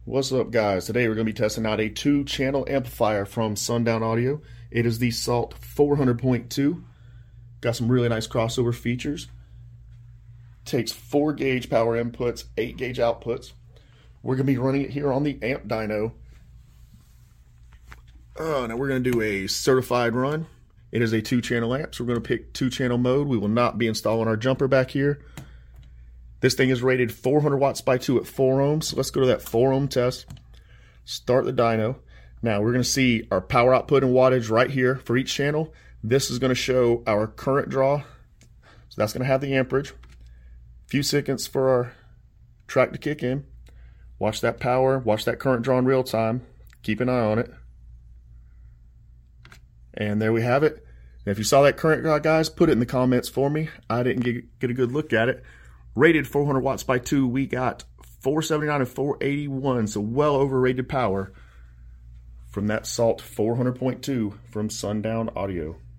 What's up, guys? Today we're going to be testing out a 2-channel amplifier from Sundown Audio. It is the SALT 400.2. Got some really nice crossover features. Takes 4-gauge power inputs, 8-gauge outputs. We're going to be running it here on the amp dyno. Now we're going to do a certified run. It is a 2-channel amp, so we're going to pick 2-channel mode. We will not be installing our jumper back here. This thing is rated 400 watts by 2 at 4 ohms. So let's go to that 4 ohm test. Start the dyno. Now we're going to see our power output and wattage right here for each channel. This is going to show our current draw. So that's going to have the amperage. A few seconds for our track to kick in. Watch that power, watch that current draw in real time. Keep an eye on it. And there we have it. And if you saw that current draw, guys, put it in the comments for me. I didn't get a good look at it. Rated 400 watts by 2, we got 479 and 481, so well over rated power from that SALT 400.2 from Sundown Audio.